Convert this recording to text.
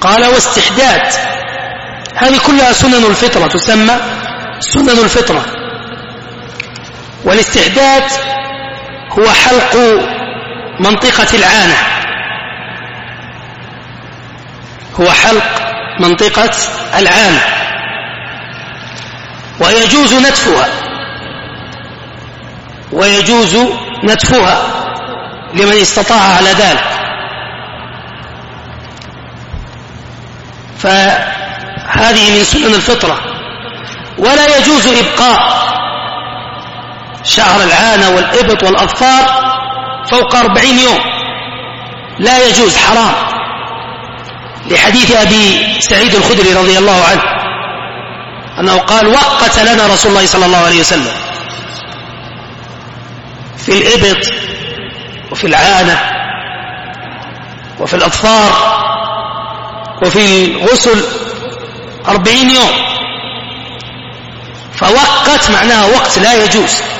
قال واستحداد، هذه كلها سنن الفطرة، تسمى سنن الفطرة. والاستحداد هو حلق منطقة العانة، هو حلق منطقة العانة، ويجوز نتفها، ويجوز نتفها لمن استطاع على ذلك. فهذه من سنن الفطرة. ولا يجوز إبقاء شعر العانة والإبط والأظفار فوق 40 يوم، لا يجوز، حرام، لحديث أبي سعيد الخدري رضي الله عنه أنه قال وقت لنا رسول الله صلى الله عليه وسلم في الإبط وفي العانة وفي الأظفار وفي الغسل 40 يوم، فوقت معناها وقت لا يجوز.